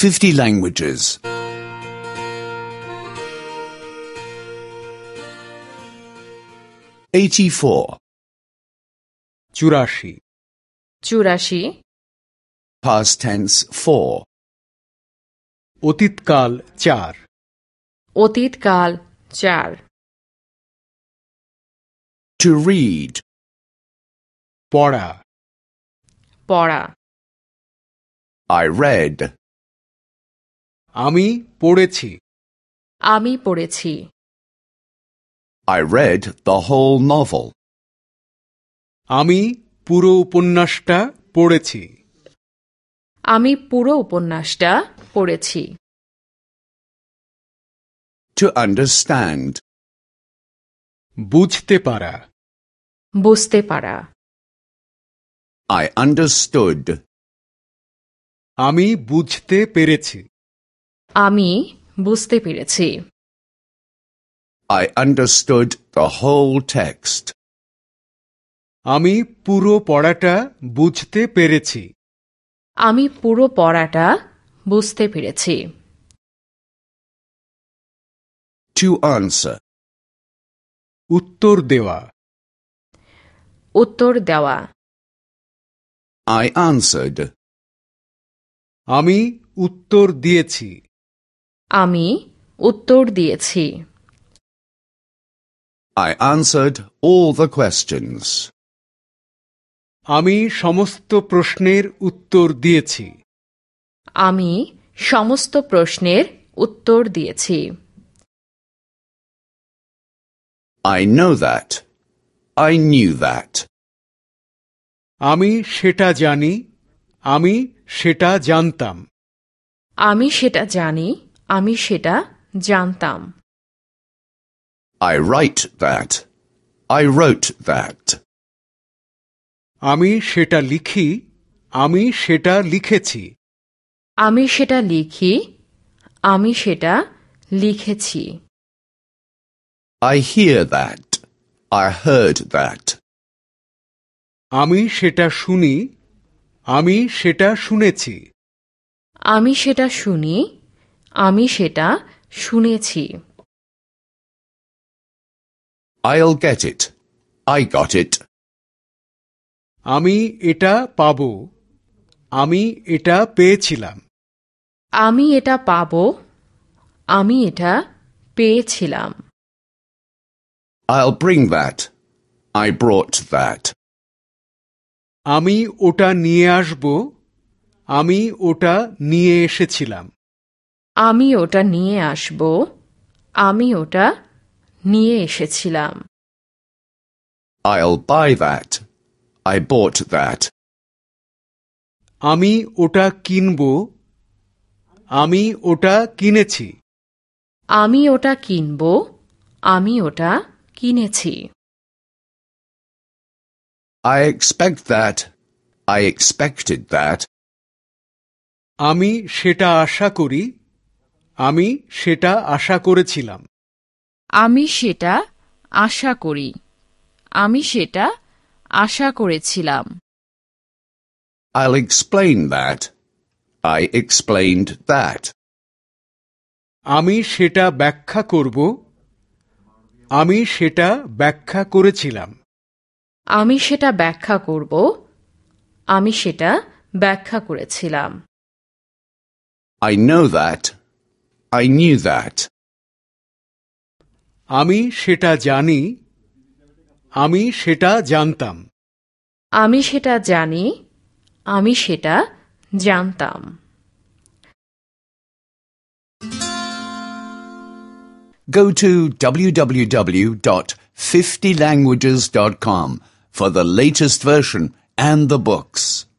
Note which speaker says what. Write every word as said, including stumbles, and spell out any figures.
Speaker 1: fifty languages. eighty-four.
Speaker 2: চুরাশি
Speaker 3: চুরাশি
Speaker 1: Past tense four.
Speaker 2: অতীতকাল চার
Speaker 3: অতীতকাল চার
Speaker 1: To read.
Speaker 2: পড়া
Speaker 3: পড়া
Speaker 1: I read.
Speaker 2: আমি পড়েছি
Speaker 3: আমি পড়েছি
Speaker 1: I read the whole novel.
Speaker 2: আমি পুরো উপন্যাসটা পড়েছি
Speaker 3: আমি পুরো উপন্যাসটা পড়েছি
Speaker 1: To understand.
Speaker 2: বুঝতে পারা
Speaker 3: বুঝতে পারা
Speaker 1: I understood.
Speaker 2: আমি বুঝতে পেরেছি
Speaker 3: আমি বুঝতে পেরেছি
Speaker 1: I understood the whole text.
Speaker 2: আমি পুরো পড়াটা বুঝতে পেরেছি
Speaker 3: আমি পুরো পড়াটা বুঝতে পেরেছি
Speaker 1: To answer.
Speaker 2: উত্তর দেওয়া
Speaker 3: উত্তর দেওয়া
Speaker 1: I answered.
Speaker 2: আমি উত্তর দিয়েছি
Speaker 3: আমি উত্তর দিয়েছি
Speaker 1: I answered all the questions.
Speaker 2: আমি সমস্ত প্রশ্নের উত্তর দিয়েছি
Speaker 3: আমি সমস্ত প্রশ্নের উত্তর দিয়েছি
Speaker 1: I know that. I knew that.
Speaker 2: আমি সেটা জানি আমি সেটা জানতাম
Speaker 3: আমি সেটা জানি আমি সেটা জানতাম
Speaker 1: I write that. I wrote that.
Speaker 2: আমি সেটা লিখি আমি সেটা লিখেছি
Speaker 3: আমি সেটা লিখি আমি সেটা লিখেছি
Speaker 1: I hear that. I heard that.
Speaker 2: আমি সেটা শুনি আমি সেটা শুনেছি
Speaker 3: আমি সেটা শুনি আমি সেটা শুনেছি
Speaker 1: I'll get it. I got it.
Speaker 2: আমি এটা পাবো আমি এটা পেয়েছিলাম
Speaker 3: আমি এটা পাবো আমি এটা পেয়েছিলাম
Speaker 1: I'll bring that. I brought that.
Speaker 2: আমি ওটা নিয়ে আসব আমি ওটা নিয়ে এসেছিলাম
Speaker 3: আমি ওটা নিয়ে আসব আমি ওটা নিয়ে এসেছিলাম
Speaker 1: I'll buy that. I bought that.
Speaker 2: আমি ওটা কিনব আমি ওটা কিনেছি
Speaker 3: আমি ওটা কিনব আমি ওটা কিনেছি
Speaker 1: I expect that. I expected that.
Speaker 2: আমি সেটা আশা করি আমি সেটা আশা করেছিলাম
Speaker 3: আমি সেটা আশা করি আমি সেটা আশা করেছিলাম
Speaker 1: I'll explain that. I explained that.
Speaker 2: আমি সেটা ব্যাখ্যা করব আমি সেটা ব্যাখ্যা করেছিলাম
Speaker 3: আমি সেটা ব্যাখ্যা করব আমি সেটা ব্যাখ্যা করেছিলাম
Speaker 1: I know that. I knew that.
Speaker 2: আমি সেটা জানি আমি সেটা জানতাম
Speaker 3: আমি সেটা জানি আমি সেটা জানতাম
Speaker 1: Go to w w w dot fifty languages dot com for the latest version and the books.